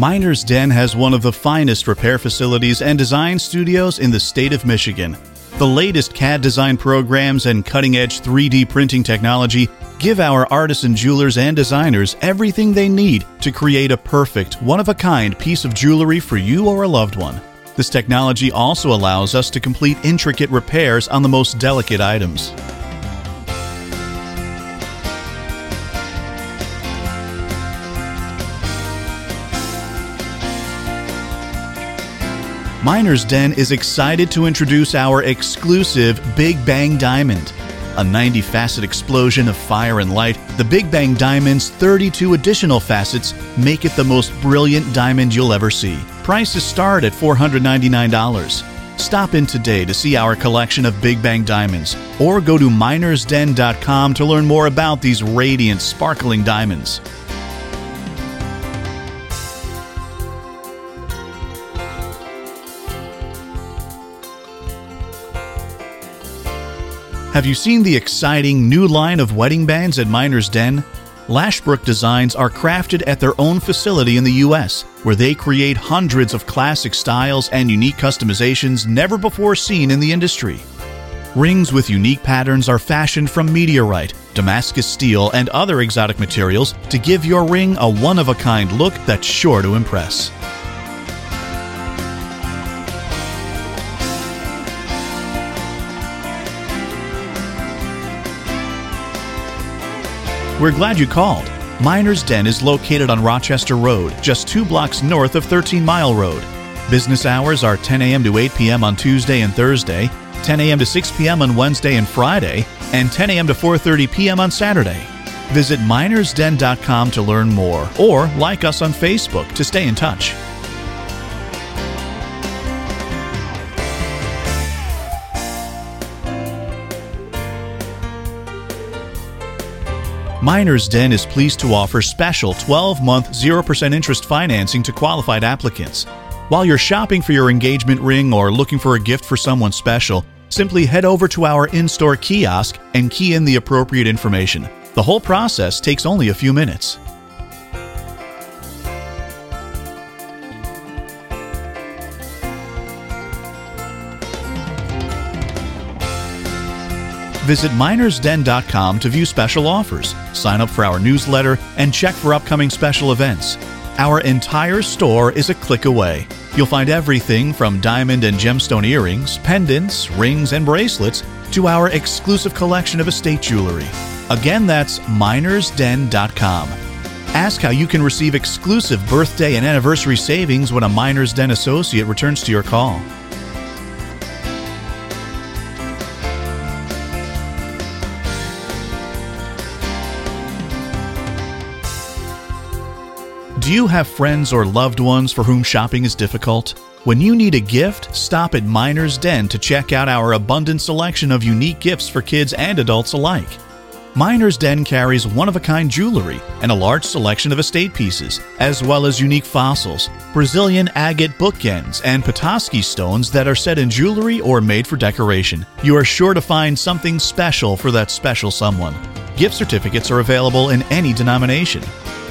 Miner's Den has one of the finest repair facilities and design studios in the state of Michigan. The latest CAD design programs and cutting-edge 3D printing technology give our artisan jewelers and designers everything they need to create a perfect, one-of-a-kind piece of jewelry for you or a loved one. This technology also allows us to complete intricate repairs on the most delicate items. Miner's Den is excited to introduce our exclusive Big Bang Diamond. A 90-facet explosion of fire and light, the Big Bang Diamond's 32 additional facets make it the most brilliant diamond you'll ever see. Prices start at $499. Stop in today to see our collection of Big Bang Diamonds, or go to minersden.com to learn more about these radiant, sparkling diamonds. Have you seen the exciting new line of wedding bands at Miner's Den? Lashbrook Designs are crafted at their own facility in the U.S., where they create hundreds of classic styles and unique customizations never before seen in the industry. Rings with unique patterns are fashioned from meteorite, Damascus steel, and other exotic materials to give your ring a one-of-a-kind look that's sure to impress. We're glad you called. Miner's Den is located on Rochester Road, just 2 blocks north of 13 Mile Road. Business hours are 10 a.m. to 8 p.m. on Tuesday and Thursday, 10 a.m. to 6 p.m. on Wednesday and Friday, and 10 a.m. to 4:30 p.m. on Saturday. Visit minersden.com to learn more, or like us on Facebook to stay in touch. Miner's Den is pleased to offer special 12-month 0% interest financing to qualified applicants. While you're shopping for your engagement ring or looking for a gift for someone special, simply head over to our in-store kiosk and key in the appropriate information. The whole process takes only a few minutes. Visit minersden.com to view special offers, sign up for our newsletter, and check for upcoming special events. Our entire store is a click away. You'll find everything from diamond and gemstone earrings, pendants, rings, and bracelets to our exclusive collection of estate jewelry. Again, that's minersden.com. Ask how you can receive exclusive birthday and anniversary savings when a Miner's Den associate returns to your call. Do you have friends or loved ones for whom shopping is difficult? When you need a gift, stop at Miner's Den to check out our abundant selection of unique gifts for kids and adults alike. Miner's Den carries one-of-a-kind jewelry and a large selection of estate pieces, as well as unique fossils, Brazilian agate bookends, and Petoskey stones that are set in jewelry or made for decoration. You are sure to find something special for that special someone. Gift certificates are available in any denomination.